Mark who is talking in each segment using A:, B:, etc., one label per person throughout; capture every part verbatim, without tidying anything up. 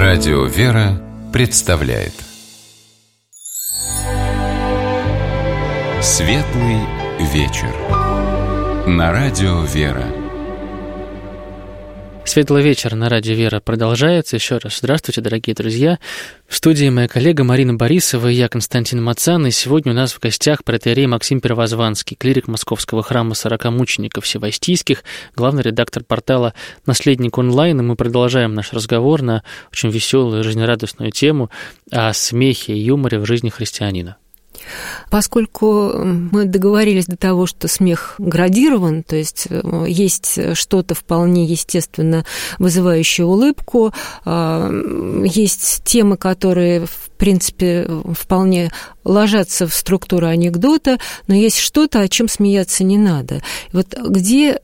A: Радио «Вера» представляет Светлый вечер на Радио «Вера».
B: Светлый вечер на Радио «Вера» продолжается. Еще раз здравствуйте, дорогие друзья. В студии моя коллега Марина Борисова и я, Константин Мацан. И сегодня у нас в гостях протоиерей Максим Первозванский, клирик Московского храма сорока мучеников Всевостийских, главный редактор портала «Наследник онлайн». И мы продолжаем наш разговор на очень веселую, жизнерадостную тему о смехе и юморе в жизни христианина.
C: Поскольку мы договорились до того, что смех градирован, то есть есть что-то вполне естественно вызывающее улыбку, есть темы, которые, в принципе, вполне ложатся в структуру анекдота, но есть что-то, о чем смеяться не надо. Вот где...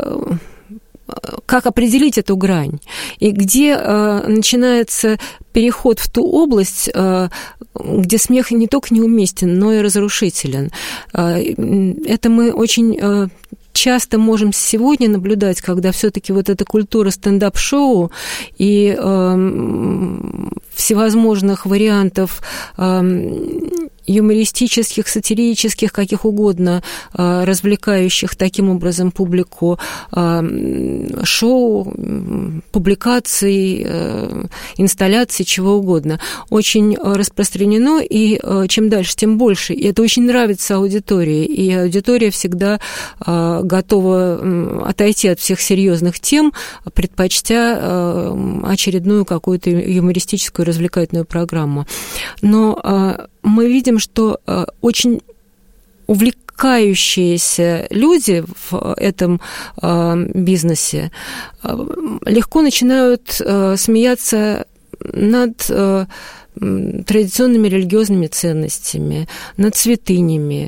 C: Как определить эту грань? И где э, начинается переход в ту область, э, где смех не только неуместен, но и разрушителен? Э, это мы очень... Э, часто можем сегодня наблюдать, когда все-таки вот эта культура стендап-шоу и э, всевозможных вариантов э, юмористических, сатирических, каких угодно, э, развлекающих таким образом публику, э, шоу, публикаций, э, инсталляций, чего угодно, очень распространено, и э, чем дальше, тем больше. И это очень нравится аудитории, и аудитория всегда э, готова отойти от всех серьезных тем, предпочтя очередную какую-то юмористическую развлекательную программу. Но мы видим, что очень увлекающиеся люди в этом бизнесе легко начинают смеяться над традиционными религиозными ценностями, над святынями.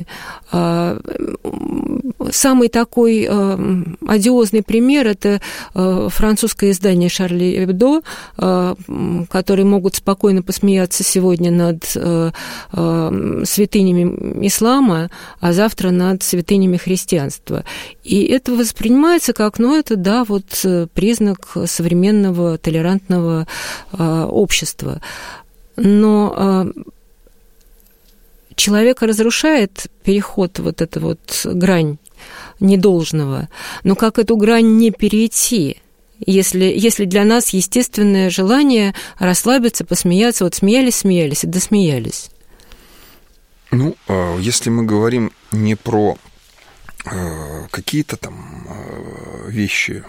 C: Самый такой одиозный пример – это французское издание «Шарли Эбдо», которые могут спокойно посмеяться сегодня над святынями ислама, а завтра над святынями христианства. И это воспринимается как, ну, это, да, вот признак современного толерантного общества. Но человека разрушает переход, вот эта вот грань недолжного. Но как эту грань не перейти, если, если для нас естественное желание расслабиться, посмеяться, вот смеялись, смеялись и досмеялись?
D: Ну, если мы говорим не про какие-то там вещи,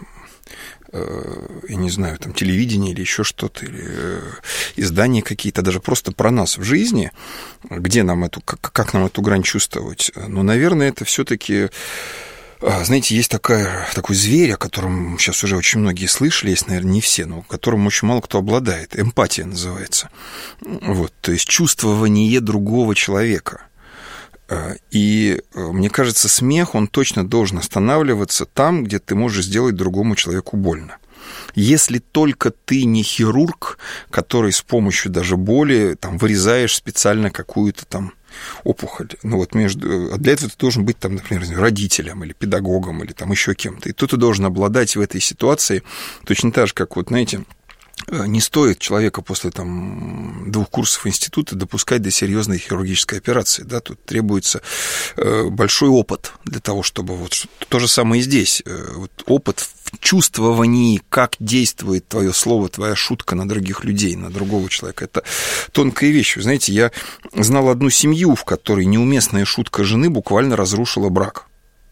D: я не знаю, там, телевидение или еще что-то, или издания какие-то, даже просто про нас в жизни, где нам эту, как, как нам эту грань чувствовать, ну, наверное, это все-таки, знаете, есть такая, такой зверь, о котором сейчас уже очень многие слышали, есть, наверное, не все, но которым очень мало кто обладает, эмпатия называется, вот, то есть чувствование другого человека. И мне кажется, смех, он точно должен останавливаться там, где ты можешь сделать другому человеку больно. Если только ты не хирург, который с помощью даже боли там, вырезаешь специально какую-то там опухоль. Ну, вот между... Для этого ты должен быть, там, например, родителем или педагогом, или там еще кем-то. И тут ты должен обладать в этой ситуации точно так же, как, вот, знаете, не стоит человека после там, двух курсов института допускать до серьезной хирургической операции. Да? Тут требуется большой опыт для того, чтобы... Вот, то же самое и здесь. Вот, опыт в чувствовании, как действует твое слово, твоя шутка на других людей, на другого человека. Это тонкая вещь. Вы знаете, я знал одну семью, в которой неуместная шутка жены буквально разрушила брак.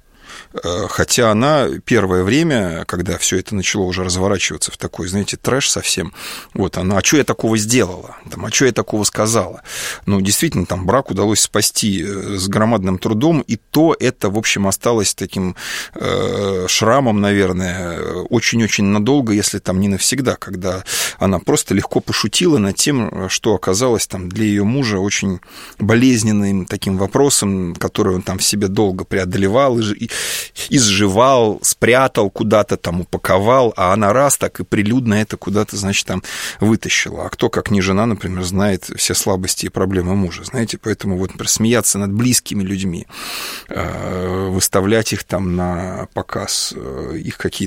D: Хотя она первое время, когда все это начало уже разворачиваться в такой, знаете, трэш совсем, вот она, а что я такого сделала, там, а что я такого сказала? Ну, действительно, там брак удалось спасти с громадным трудом, и то это, в общем, осталось таким э, шрамом, наверное, очень-очень надолго, если там не навсегда, когда она просто легко пошутила над тем, что оказалось там для ее мужа очень болезненным таким вопросом, который он там в себе долго преодолевал и изживал, спрятал куда-то, там упаковал, а она раз так и прилюдно это куда-то, значит, там вытащила. А кто, как не жена, например, знает все слабости и проблемы мужа, знаете, поэтому вот, например, смеяться над близкими людьми, выставлять их там на показ, их какие-то слабости,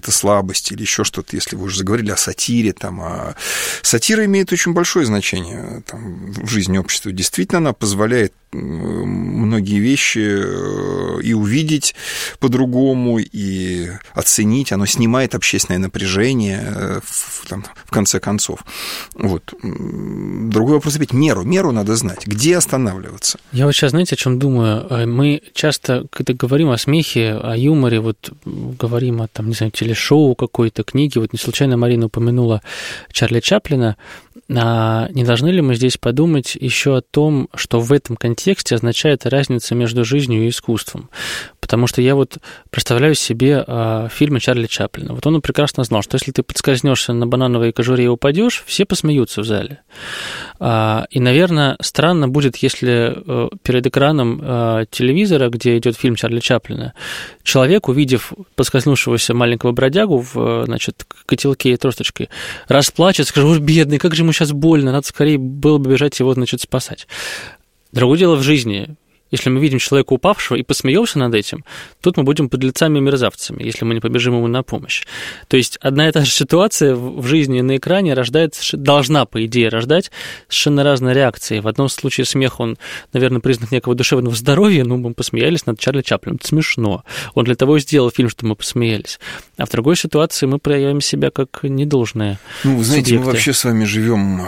D: слабость или еще что-то, если вы уже заговорили о сатире, там, а сатира имеет очень большое значение там, в жизни общества. Действительно, она позволяет многие вещи и увидеть по-другому, и оценить. Оно снимает общественное напряжение в, там, в конце концов. Вот. Другой вопрос опять меру. Меру надо знать. Где останавливаться?
B: Я вот сейчас, знаете, о чем думаю? Мы часто, когда говорим о смехе, о юморе, вот говорим о, там, не знаю, телешоу какой-то, книге. Вот не случайно Марина упомянула Чарли Чаплина. А не должны ли мы здесь подумать еще о том, что в этом контексте означает разница между жизнью и искусством? Потому что я вот представляю себе а, фильмы Чарли Чаплина. Вот он прекрасно знал, что если ты подскользнешься на банановой кожуре и упадешь, все посмеются в зале. А, и, наверное, странно будет, если а, перед экраном а, телевизора, где идет фильм Чарли Чаплина, человек, увидев подскользнувшегося маленького бродягу в, значит, котелке и тросточкой, расплачется, скажет: ой, бедный, как же ему сейчас больно, надо скорее было бы бежать его, значит, спасать. Другое дело в жизни. Если мы видим человека упавшего и посмеемся над этим, тут мы будем подлецами и мерзавцами, если мы не побежим ему на помощь. То есть одна и та же ситуация в жизни и на экране рождает, должна, по идее, рождать совершенно разные реакции. В одном случае смех, он, наверное, признак некого душевного здоровья, ну, мы посмеялись над Чарли Чаплином, это смешно. Он для того и сделал фильм, чтобы мы посмеялись. А в другой ситуации мы проявим себя как недолжные
D: Ну, вы знаете,
B: субъекты.
D: Мы вообще с вами живем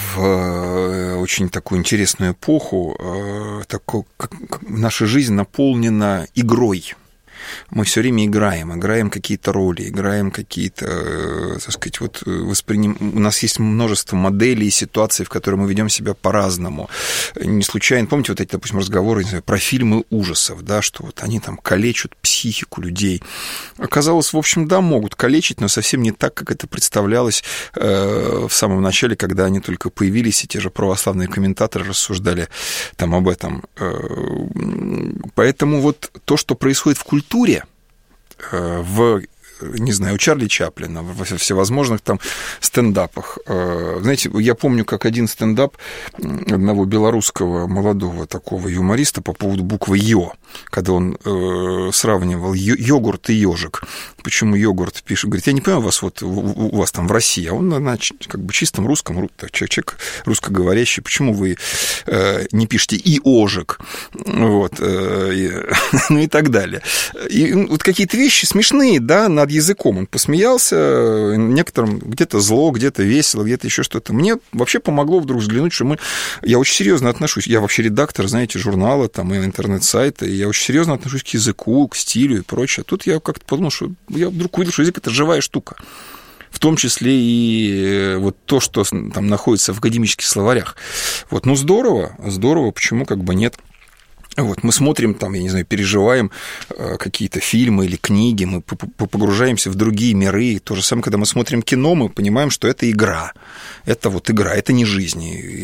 D: в очень такую интересную эпоху, такую, как наша жизнь наполнена игрой. Мы все время играем, играем какие-то роли, играем какие-то, так сказать, вот восприним... У нас есть множество моделей и ситуаций, в которые мы ведем себя по-разному. Не случайно, помните вот эти, допустим, разговоры, не знаю, про фильмы ужасов, да, что вот они там калечат психику людей. Оказалось, в общем, да, могут калечить, но совсем не так, как это представлялось э, в самом начале, когда они только появились, и те же православные комментаторы рассуждали там об этом. Поэтому вот то, что происходит в культуре, в, не знаю, у Чарли Чаплина, во всевозможных там стендапах. Знаете, я помню, как один стендап одного белорусского молодого такого юмориста по поводу буквы «ё», когда он сравнивал йогурт и ежик. Почему йогурт пишет? Говорит, я не понимаю вас, вот у вас там в России, а он на как бы чистом русском, человек русскоговорящий, почему вы не пишете и ожик, вот, ну и так далее. И вот какие-то вещи смешные, да, над языком. Он посмеялся, некоторым где-то зло, где-то весело, где-то еще что-то. Мне вообще помогло вдруг взглянуть, что мы... Я очень серьезно отношусь. Я вообще редактор, знаете, журнала там, и интернет-сайта, и я очень серьезно отношусь к языку, к стилю и прочее. Тут я как-то подумал, что я вдруг увидел, что язык – это живая штука. В том числе и вот то, что там находится в академических словарях. Вот, ну, здорово, здорово, почему как бы нет. Вот, мы смотрим, там, я не знаю, переживаем какие-то фильмы или книги, мы погружаемся в другие миры. То же самое, когда мы смотрим кино, мы понимаем, что это игра. Это вот игра, это не жизнь.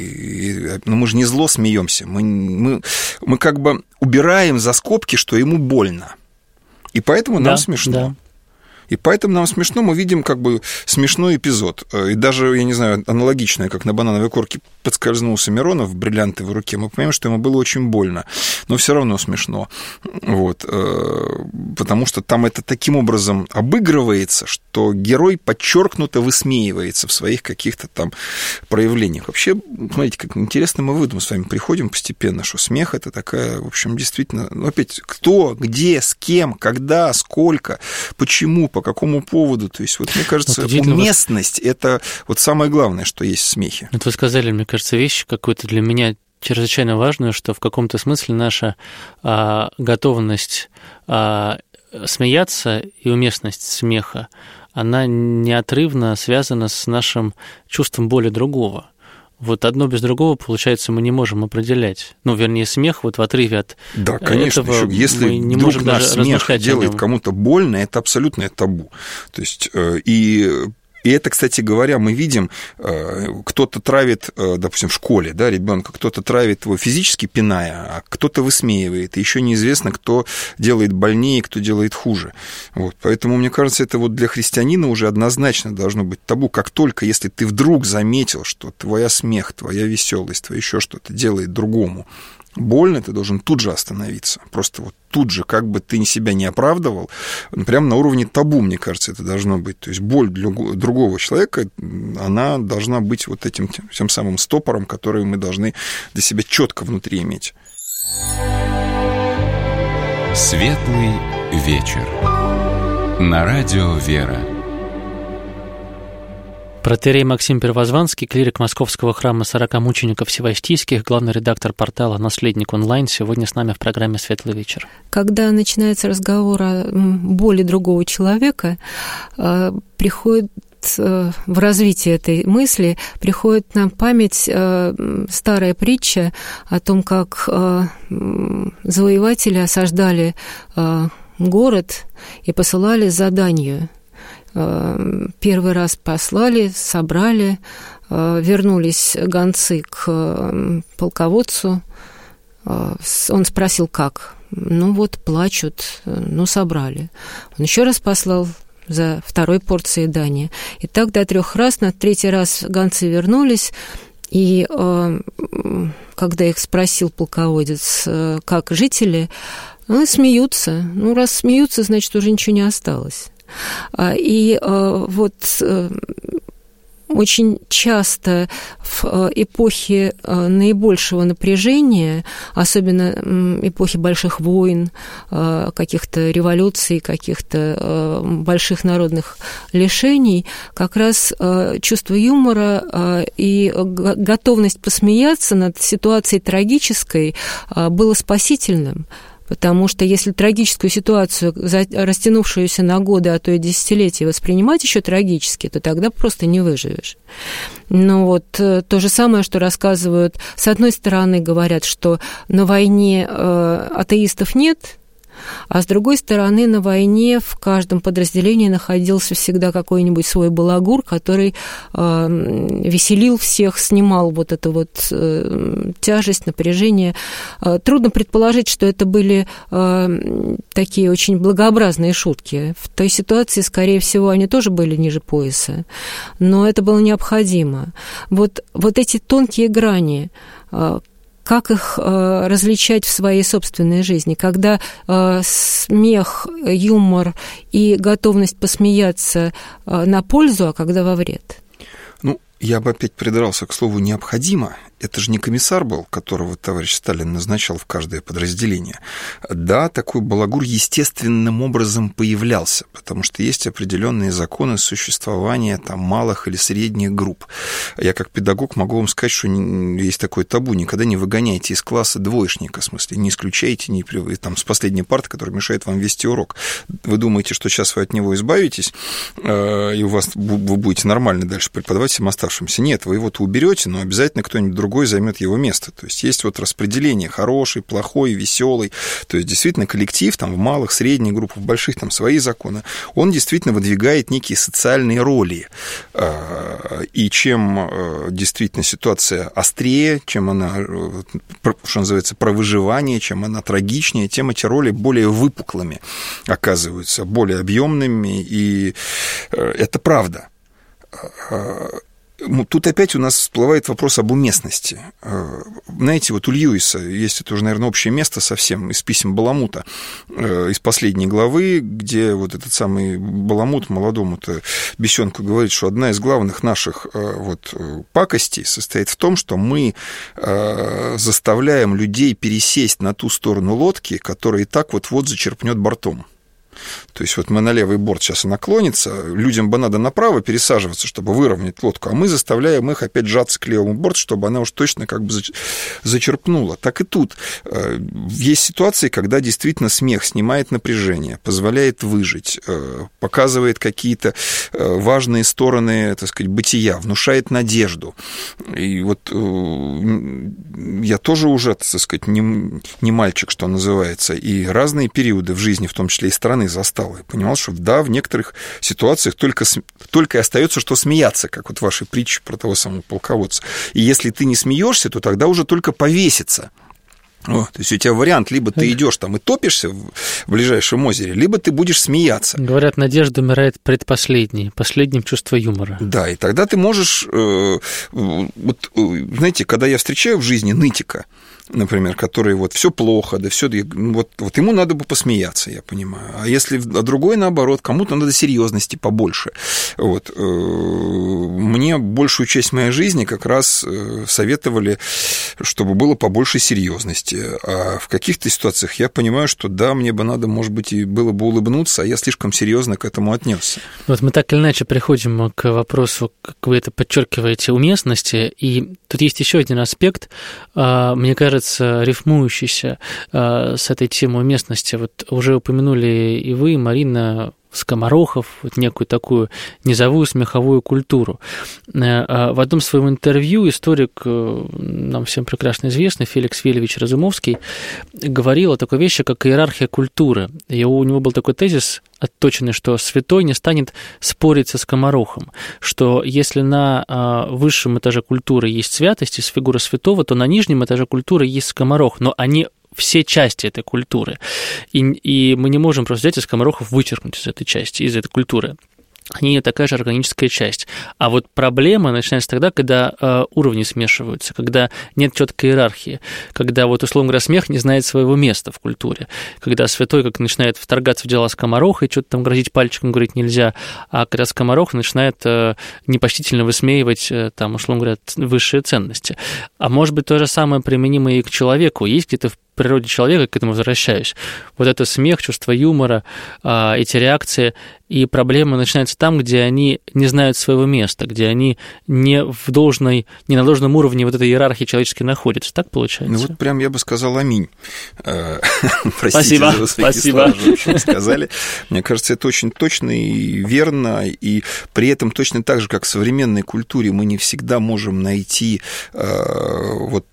D: И, но мы же не зло смеемся. Мы, мы, мы как бы убираем за скобки, что ему больно. И поэтому нам да, смешно. Да. И поэтому нам смешно, мы видим как бы смешной эпизод. И даже, я не знаю, аналогичное, как на банановой корке подскользнулся Миронов в бриллиантовой руке, мы понимаем, что ему было очень больно, но все равно смешно. Вот. Потому что там это таким образом обыгрывается, что герой подчеркнуто высмеивается в своих каких-то там проявлениях. Вообще, смотрите, как интересно мы выводом с вами приходим постепенно, что смех – это такая, в общем, действительно, ну, опять, кто, где, с кем, когда, сколько, почему, по какому поводу. То есть, вот, мне кажется, вот, уместность – это вот самое главное, что есть в смехе.
B: Вот вы сказали, мне кажется, вещь какую-то для меня чрезвычайно важную, что в каком-то смысле наша а, готовность а, смеяться и уместность смеха, она неотрывно связана с нашим чувством боли другого. Вот одно без другого, получается, мы не можем определять. Ну, вернее, смех вот в отрыве от
D: да, конечно,
B: этого
D: еще, если
B: мы не
D: вдруг
B: можем
D: наш
B: даже
D: смех делает
B: нем.
D: кому-то больно, это абсолютное табу. То есть, и... И это, кстати говоря, мы видим, кто-то травит, допустим, в школе, да, ребенка, кто-то травит его физически пиная, а кто-то высмеивает. И еще неизвестно, кто делает больнее, кто делает хуже. Вот. Поэтому, мне кажется, это вот для христианина уже однозначно должно быть табу. Как только, если ты вдруг заметил, что твоя смех, твоя веселость, твое еще что-то делает другому больно, ты должен тут же остановиться. Просто вот тут же, как бы ты себя не оправдывал, прямо на уровне табу, мне кажется, это должно быть. То есть боль для другого человека, она должна быть вот этим тем самым стопором, который мы должны для себя четко внутри иметь.
A: Светлый вечер. На радио «Вера».
B: Протоиерей Максим Первозванский, клирик Московского храма сорока мучеников Всевостийских, главный редактор портала «Наследник онлайн», сегодня с нами в программе «Светлый вечер».
C: Когда начинается разговор о боли другого человека, приходит в развитии этой мысли, приходит нам в память старая притча о том, как завоеватели осаждали город и посылали задание. Первый раз послали, собрали, вернулись гонцы к полководцу. Он спросил, как? Ну вот, плачут, ну собрали. Он еще раз послал за второй порцией дания. И так до трех раз, на третий раз гонцы вернулись, и когда их спросил полководец, как жители, ну, смеются. Ну, раз смеются, значит, уже ничего не осталось. И вот очень часто в эпохе наибольшего напряжения, особенно эпохи больших войн, каких-то революций, каких-то больших народных лишений, как раз чувство юмора и готовность посмеяться над ситуацией трагической было спасительным. Потому что если трагическую ситуацию, растянувшуюся на годы, а то и десятилетия, воспринимать еще трагически, то тогда просто не выживешь. Но вот то же самое, что рассказывают, с одной стороны, говорят, что на войне атеистов нет, а с другой стороны, на войне в каждом подразделении находился всегда какой-нибудь свой балагур, который э, веселил всех, снимал вот эту вот э, тяжесть, напряжение. Э, трудно предположить, что это были э, такие очень благообразные шутки. В той ситуации, скорее всего, они тоже были ниже пояса, но это было необходимо. Вот, вот эти тонкие грани, э, как их э, различать в своей собственной жизни, когда э, смех, юмор и готовность посмеяться э, на пользу, а когда во вред?
D: Ну, я бы опять придрался к слову «необходимо». Это же не комиссар был, которого товарищ Сталин назначал в каждое подразделение. Да, такой балагур естественным образом появлялся, потому что есть определенные законы существования там, малых или средних групп. Я как педагог могу вам сказать, что есть такое табу: никогда не выгоняйте из класса двоечника, в смысле, не исключайте не, там, с последней парты, которая мешает вам вести урок. Вы думаете, что сейчас вы от него избавитесь, и у вас вы будете нормально дальше преподавать всем оставшимся? Нет, вы его-то уберете, но обязательно кто-нибудь другой займет его место. То есть есть вот распределение хороший, плохой, веселый. То есть действительно коллектив там в малых, средних группах, в больших там свои законы. Он действительно выдвигает некие социальные роли. И чем действительно ситуация острее, чем она, что называется, про выживание, чем она трагичнее, тем эти роли более выпуклыми оказываются, более объемными. И это правда. Тут опять у нас всплывает вопрос об уместности. Знаете, вот у Льюиса есть, это уже, наверное, общее место совсем из писем Баламута, из последней главы, где вот этот самый Баламут молодому-то бесенку говорит, что одна из главных наших вот пакостей состоит в том, что мы заставляем людей пересесть на ту сторону лодки, которая и так вот-вот зачерпнет бортом. То есть вот мы на левый борт сейчас наклонится, людям бы надо направо пересаживаться, чтобы выровнять лодку, а мы заставляем их опять сжаться к левому борту, чтобы она уж точно как бы зачерпнула. Так и тут есть ситуации, когда действительно смех снимает напряжение, позволяет выжить, показывает какие-то важные стороны, так сказать, бытия, внушает надежду. И вот я тоже уже, так сказать, не, не мальчик, что называется, и разные периоды в жизни, в том числе и страны, застал. Я понимал, что да, в некоторых ситуациях только, только и остается, что смеяться, как вот в вашей притче про того самого полководца. И если ты не смеешься, то тогда уже только повеситься. О, то есть у тебя вариант, либо ты идешь там и топишься в ближайшем озере, либо ты будешь смеяться.
B: Говорят, надежда умирает предпоследней, последним чувство юмора.
D: Да, и тогда ты можешь... Э, вот, знаете, когда я встречаю в жизни нытика, например, который вот все плохо, да все, вот, вот ему надо бы посмеяться, я понимаю. А если а другой, наоборот, кому-то надо серьезности побольше. Вот. Мне большую часть моей жизни как раз советовали, чтобы было побольше серьезности. А в каких-то ситуациях я понимаю, что да, мне бы надо, может быть, и было бы улыбнуться, а я слишком серьезно к этому отнесся.
B: Вот мы так или иначе приходим к вопросу, как вы это подчеркиваете, уместности, и тут есть еще один аспект, мне кажется, рифмующийся с этой темой уместности. Вот уже упомянули и вы, и Марина, скоморохов, вот некую такую низовую смеховую культуру. В одном своем интервью историк, нам всем прекрасно известный, Феликс Вельевич Разумовский, говорил о такой вещи, как иерархия культуры. И у него был такой тезис отточенный, что святой не станет спорить со скоморохом, что если на высшем этаже культуры есть святость, есть фигура святого, то на нижнем этаже культуры есть скоморох, но они все части этой культуры. И, и мы не можем просто взять и скоморохов вычеркнуть из этой части, из этой культуры. Они такая же органическая часть. А вот проблема начинается тогда, когда э, уровни смешиваются, когда нет четкой иерархии, когда, вот, условно говоря, смех не знает своего места в культуре, когда святой как начинает вторгаться в дела скомороха и что-то там грозить пальчиком говорить нельзя, а когда скоморох начинает э, непочтительно высмеивать, э, там, условно говоря, высшие ценности. А может быть, то же самое применимо и к человеку. Есть где-то в природе человека, к этому возвращаюсь, вот это смех, чувство юмора, эти реакции, и проблема начинается там, где они не знают своего места, где они не в должной, не на должном уровне вот этой иерархии человеческой находятся. Так получается?
D: Ну вот прям я бы сказал аминь.
B: Спасибо, спасибо.
D: Сказали. Мне кажется, это очень точно и верно, и при этом точно так же, как в современной культуре мы не всегда можем найти вот,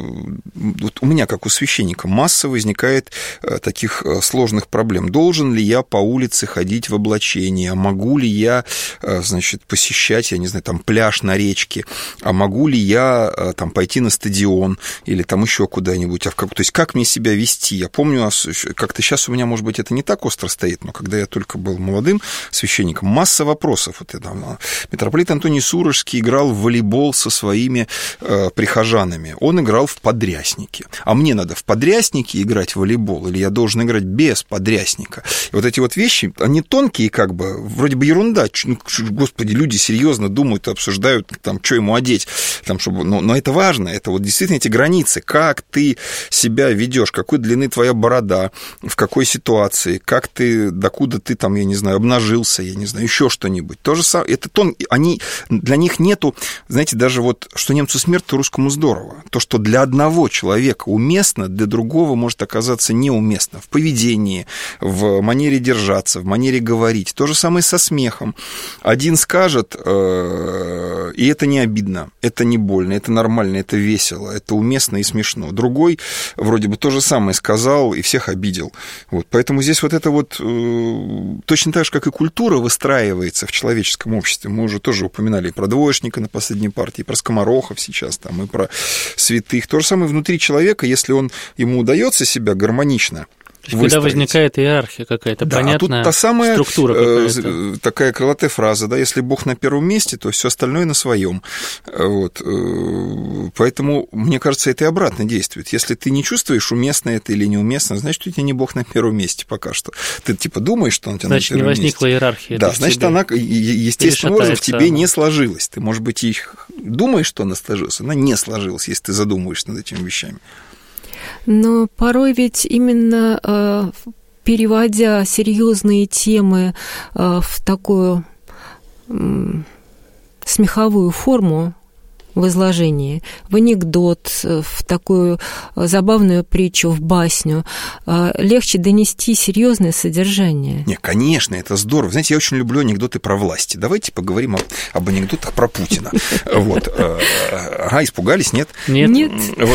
D: вот у меня, как у священника, масса возникает таких сложных проблем. Должен ли я по улице ходить в облачении? А могу ли я, значит, посещать, я не знаю, там, пляж на речке? А могу ли я там пойти на стадион или там еще куда-нибудь? А в как... То есть как мне себя вести? Я помню, как-то сейчас у меня, может быть, это не так остро стоит, но когда я только был молодым священником, масса вопросов. Вот я, там, митрополит Антоний Сурожский играл в волейбол со своими э, прихожанами. Он играл в подрясники. А мне надо в подрясники играть в волейбол, или я должен играть без подрясника. И вот эти вот вещи, они тонкие, как бы, вроде бы ерунда. Господи, люди серьезно думают и обсуждают, там, что ему одеть. Там, чтобы... но, но это важно, это вот действительно эти границы. Как ты себя ведешь, какой длины твоя борода, в какой ситуации, как ты, докуда ты там, я не знаю, обнажился, я не знаю, еще что-нибудь. То же самое, это тон, они, для них нету, знаете, даже вот, что немцу смерть, то русскому здорово. То, что для одного человека уместно, для другого может оказаться неуместно в поведении, в манере держаться, в манере говорить. То же самое со смехом. Один скажет, э, и это не обидно, это не больно, это нормально, это весело, это уместно и смешно. Другой вроде бы то же самое сказал и всех обидел. Вот. Поэтому здесь вот это вот э, точно так же, как и культура выстраивается в человеческом обществе. Мы уже тоже упоминали и про двоечника на последней партии, и про скоморохов сейчас, там, и про святых. То же самое внутри человека, если он ему удается себя гармонично выстроить.
B: Когда возникает иерархия какая-то, да, понятная,
D: а тут та самая
B: структура какая-то.
D: Такая крылатая фраза, да, если Бог на первом месте, то все остальное на своем. Вот. Поэтому, мне кажется, это и обратно действует. Если ты не чувствуешь, уместно это или неуместно, значит, у тебя не Бог на первом месте пока что. Ты типа думаешь, что он у тебя
B: значит, на первом месте. Значит, не возникла иерархия.
D: Да, значит, она естественным образом в тебе не сложилась. Ты, может быть, и думаешь, что она сложилась, она не сложилась, если ты задумываешься над этими вещами.
C: Но порой ведь именно э, переводя серьезные темы э, в такую э, смеховую форму в изложении, в анекдот, в такую забавную притчу, в басню, легче донести серьезное содержание.
D: Не, конечно, это здорово. Знаете, я очень люблю анекдоты про власти. Давайте поговорим об, об анекдотах про Путина. Вот. Ага, испугались, нет?
B: Нет.
C: Нет.
D: Вот.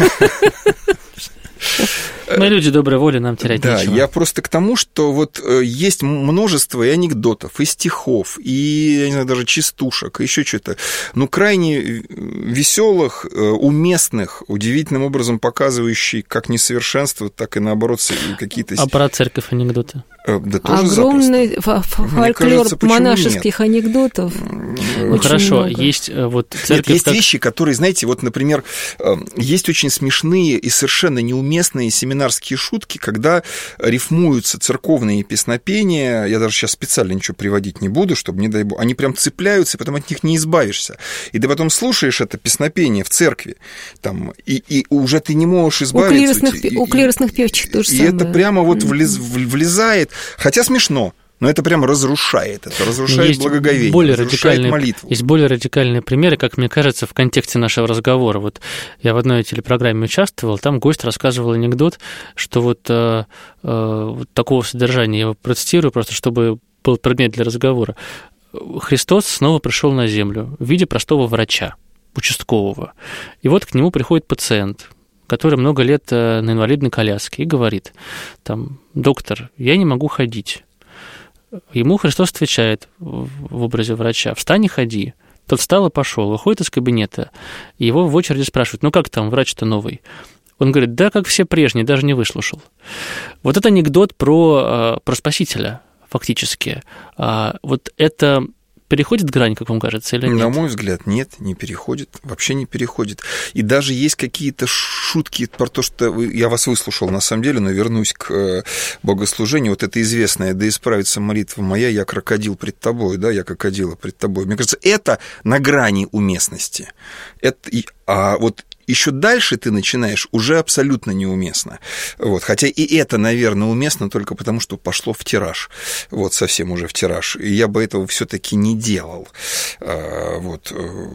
B: Мы люди доброй воли, нам терять
D: да,
B: нечего.
D: Да, я просто к тому, что вот есть множество и анекдотов, и стихов, и, я не знаю, даже частушек, и еще что-то, ну, крайне веселых, уместных, удивительным образом показывающих как несовершенство, так и, наоборот, какие-то...
B: А про церковь анекдоты?
D: Да, тоже
C: огромный фольклор монашеских анекдотов.
B: Ну хорошо, много. Есть вот церковь... Нет,
D: есть
B: как...
D: вещи, которые, знаете, вот, например, есть очень смешные и совершенно неуместные семинарские шутки, когда рифмуются церковные песнопения, я даже сейчас специально ничего приводить не буду, чтобы, не дай бог, они прям цепляются, и потом от них не избавишься. И ты потом слушаешь это песнопение в церкви, там, и, и уже ты не можешь избавиться.
C: У клиросных, у клиросных певчих тоже
D: и
C: самое.
D: И это прямо вот влез, влезает, хотя смешно. Но это прям разрушает, это разрушает есть благоговение,
B: более
D: разрушает молитву.
B: Есть более радикальные примеры, как мне кажется, в контексте нашего разговора. Вот я в одной телепрограмме участвовал, там гость рассказывал анекдот, что вот, э, э, вот такого содержания, я его процитирую просто, чтобы был предмет для разговора. Христос снова пришел на землю в виде простого врача, участкового. И вот к нему приходит пациент, который много лет на инвалидной коляске, и говорит, там, доктор, я не могу ходить. Ему Христос отвечает в образе врача: встань и ходи. Тот встал и пошел, выходит из кабинета, и его в очереди спрашивают: ну как там, врач-то новый? Он говорит: да, как все прежние, даже не выслушал. Вот это анекдот про, про Спасителя, фактически. Вот это переходит грань, как вам кажется, или нет?
D: На мой взгляд, нет, не переходит, вообще не переходит. И даже есть какие-то шутки про то, что... Я вас выслушал, на самом деле, но вернусь к богослужению. Вот это известное: «Да исправится молитва моя, я крокодил пред тобой», да, я крокодила пред тобой. Мне кажется, это на грани уместности. Это... А вот еще дальше ты начинаешь уже абсолютно неуместно. Вот. Хотя и это, наверное, уместно только потому, что пошло в тираж. Вот, совсем уже в тираж. И я бы этого все-таки не делал. Вот.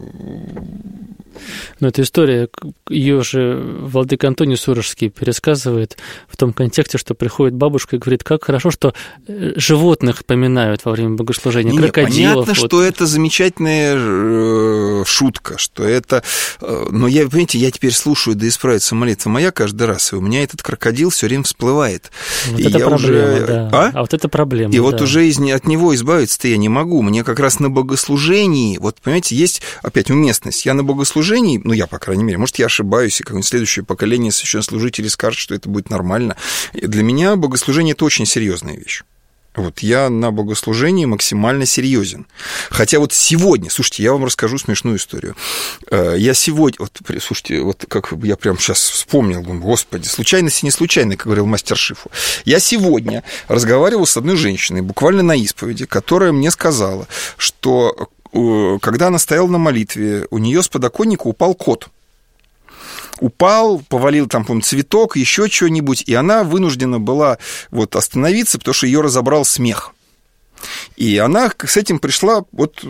B: Но эта история, ее же владыка Антоний Сурожский пересказывает в том контексте, что приходит бабушка и говорит: как хорошо, что животных поминают во время богослужения, не, крокодилов.
D: Понятно, вот. Что это замечательная шутка, что это... Но я, понимаете, я теперь слушаю «Да исправится молитва моя» каждый раз, и у меня этот крокодил все время всплывает.
B: Вот
D: и
B: это
D: я
B: проблема,
D: уже...
B: да.
D: А?
B: а вот это проблема,
D: И
B: да.
D: вот уже из... от него избавиться-то я не могу. Мне как раз на богослужении, вот, понимаете, есть опять уместность. Я на богослужении, ну, я, по крайней мере, может, я ошибаюсь, и какое-нибудь следующее поколение священнослужителей скажет, что это будет нормально. И для меня богослужение – это очень серьезная вещь. Вот я на богослужении максимально серьезен. Хотя вот сегодня, слушайте, я вам расскажу смешную историю. Я сегодня, вот, слушайте, вот как я прям сейчас вспомнил, думаю, господи, случайность и не случайно, как говорил мастер Шифу. Я сегодня разговаривал с одной женщиной, буквально на исповеди, которая мне сказала, что когда она стояла на молитве, у нее с подоконника упал кот. Упал, повалил там, по-моему, цветок, еще что-нибудь, и она вынуждена была вот остановиться, потому что ее разобрал смех. И она с этим пришла вот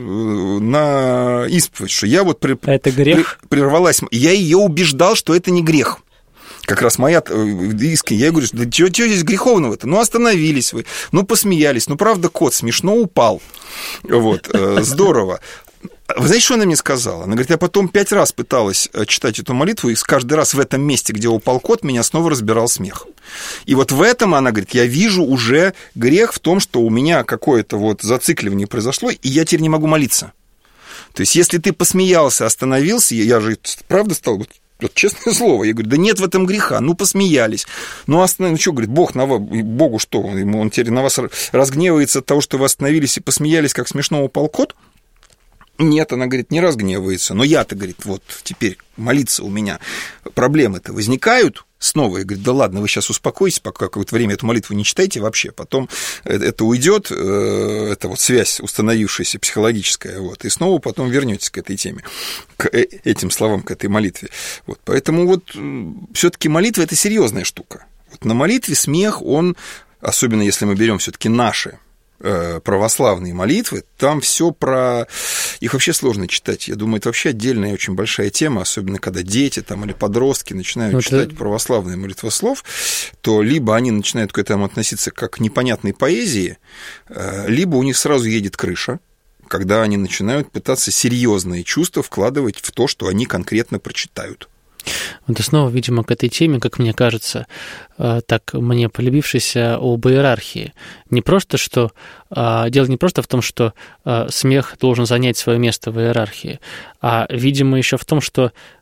D: на исповедь, что я вот при...
B: это грех?
D: При... прервалась. Я ее убеждал, что это не грех. Как раз моя искренне, я говорю, да что здесь греховного-то? Ну, остановились вы, ну, посмеялись, ну, правда, кот смешно упал. Вот, здорово. Вы знаете, что она мне сказала? Она говорит: я потом пять раз пыталась читать эту молитву, и каждый раз в этом месте, где упал кот, меня снова разбирал смех. И вот в этом, она говорит, я вижу уже грех в том, что у меня какое-то вот зацикливание произошло, и я теперь не могу молиться. То есть, если ты посмеялся, остановился, я же, правда, стал... Вот честное слово, я говорю, да нет в этом греха, ну, посмеялись. Ну, останов... ну что, говорит, Бог на вас, Богу что, он теперь на вас разгневается от того, что вы остановились и посмеялись, как смешно упал кот? Нет, она говорит, не разгневается, но я-то, говорит, вот теперь молиться у меня, проблемы-то возникают снова. Я говорю, да ладно, вы сейчас успокойтесь, пока какое-то время эту молитву не читайте вообще, потом это уйдет, это вот связь установившаяся психологическая, вот, и снова потом вернетесь к этой теме, к этим словам, к этой молитве. Вот, поэтому вот все-таки молитва – это серьезная штука. Вот на молитве смех, он, особенно если мы берем все-таки наши православные молитвы, там все про... Их вообще сложно читать. Я думаю, это вообще отдельная очень большая тема, особенно когда дети там, или подростки начинают ну, читать это... православные молитвослов, то либо они начинают к этому относиться как к непонятной поэзии, либо у них сразу едет крыша, когда они начинают пытаться серьезные чувства вкладывать в то, что они конкретно прочитают.
B: Вот и снова, видимо, к этой теме, как мне кажется, так мне полюбившейся об иерархии. Не просто, что... Дело не просто в том, что смех должен занять свое место в иерархии, а, видимо, еще в том, что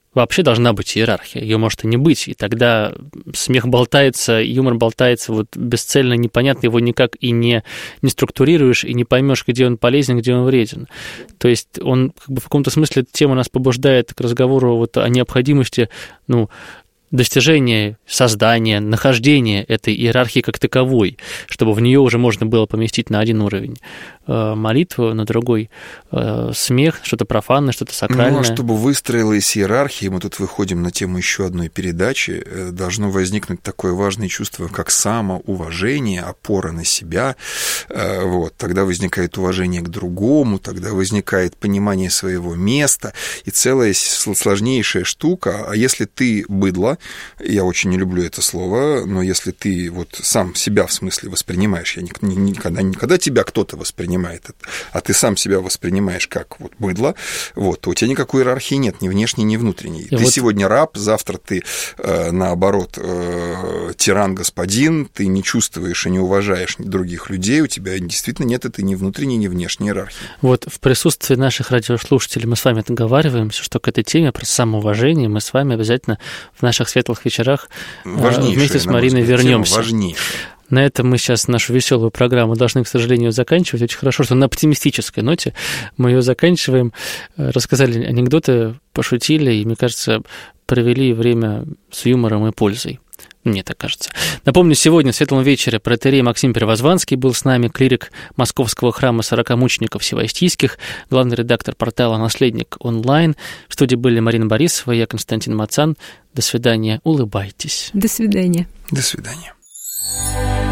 B: вообще должна быть иерархия, ее может и не быть, и тогда смех болтается, юмор болтается вот бесцельно, непонятно, его никак и не, не структурируешь, и не поймешь, где он полезен, где он вреден. То есть он как бы в каком-то смысле эта тема нас побуждает к разговору вот о необходимости, ну, достижения, создания, нахождения этой иерархии как таковой, чтобы в нее уже можно было поместить на один уровень молитву, на другой смех, что-то профанное, что-то сакральное.
D: Ну, а чтобы выстроилась иерархия, мы тут выходим на тему еще одной передачи, должно возникнуть такое важное чувство, как самоуважение, опора на себя. Вот. Тогда возникает уважение к другому, тогда возникает понимание своего места, и целая сложнейшая штука. А если ты быдло, я очень не люблю это слово, но если ты вот сам себя в смысле воспринимаешь, я никогда, никогда тебя кто-то воспринимает, а ты сам себя воспринимаешь как вот быдло, вот, то у тебя никакой иерархии нет, ни внешней, ни внутренней. И ты вот... сегодня раб, завтра ты, э, наоборот, э, тиран-господин, ты не чувствуешь и не уважаешь других людей, у тебя действительно нет этой ни внутренней, ни внешней иерархии.
B: Вот в присутствии наших радиослушателей мы с вами договариваемся, что к этой теме про самоуважение мы с вами обязательно в наших светлых вечерах важнейшая, вместе с Мариной вернемся. На этом мы сейчас нашу веселую программу должны, к сожалению, заканчивать. Очень хорошо, что на оптимистической ноте мы ее заканчиваем. Рассказали анекдоты, пошутили, и, мне кажется, провели время с юмором и пользой. Мне так кажется. Напомню, сегодня в Светлом вечере протоиерей Максим Первозванский был с нами, клирик Московского храма Сорокомучеников Всевоистийских, главный редактор портала «Наследник онлайн». В студии были Марина Борисова, я Константин Мацан. До свидания. Улыбайтесь.
C: До свидания.
D: До свидания.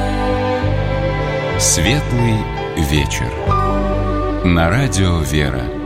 A: Светлый вечер. На радио «Вера».